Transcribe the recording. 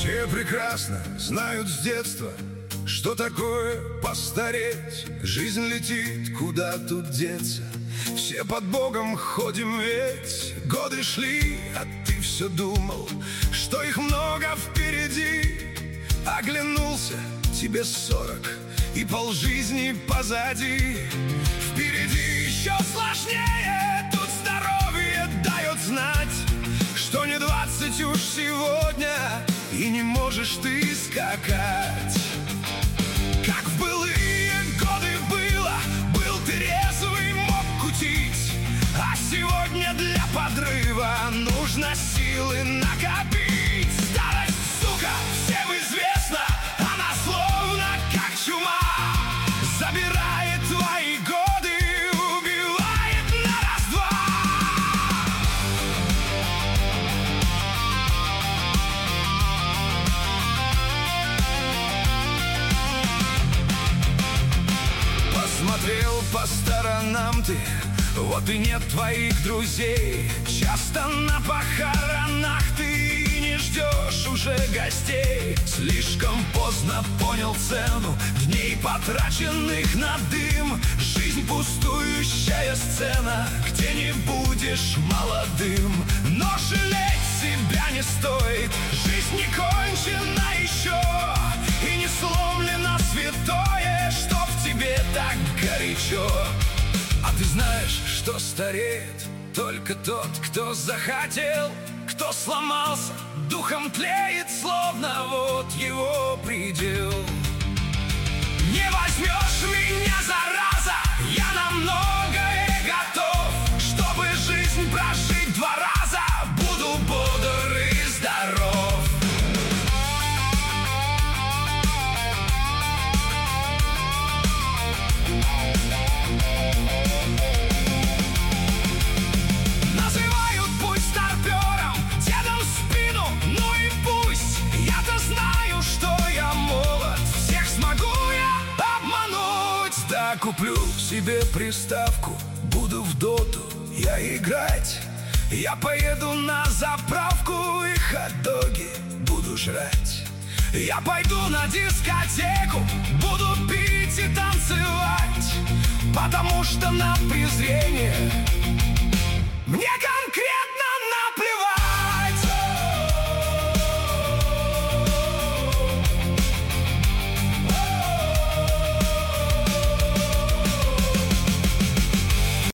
Все прекрасно знают с детства, что такое постареть. Жизнь летит, куда тут деться. Все под Богом ходим ведь. Годы шли, а ты все думал, что их много впереди. Оглянулся, тебе 40, и полжизни позади. Впереди еще сложнее, тут здоровье дает знать, что не 20 уж сегодня, и не можешь ты скакать. Как в былые годы было, был ты резвый, мог кутить, а сегодня для подрыва нужно силы накопить. Старость, сука, всем известно, она словно как чума, забирает твои годы, убивает на раз-два. Посмотрел по сторонам ты, вот и нет твоих друзей. Часто на похоронах ты не ждешь уже гостей. Слишком поздно понял цену дней, потраченных на дым. Жизнь пустующая сцена, где не будешь молодым. Но жалеть себя не стоит, жизнь не кончена еще, и не сломлено святое, что в тебе так горячо. А ты знаешь, что стареет только тот, кто захотел, кто сломался, духом тлеет, словно вот его предел. Не возьмешь меня, зараза, я на многое готов, чтобы жизнь прожить 2 раза, буду бодр и здоров. Называют путь старпером, дедом в спину, ну и пусть. Я-то знаю, что я молод, всех смогу я обмануть. Да, куплю себе приставку, буду в доту я играть. Я поеду на заправку и хот-доги буду жрать. Я пойду на дискотеку, буду пить и танцевать, потому что на презрение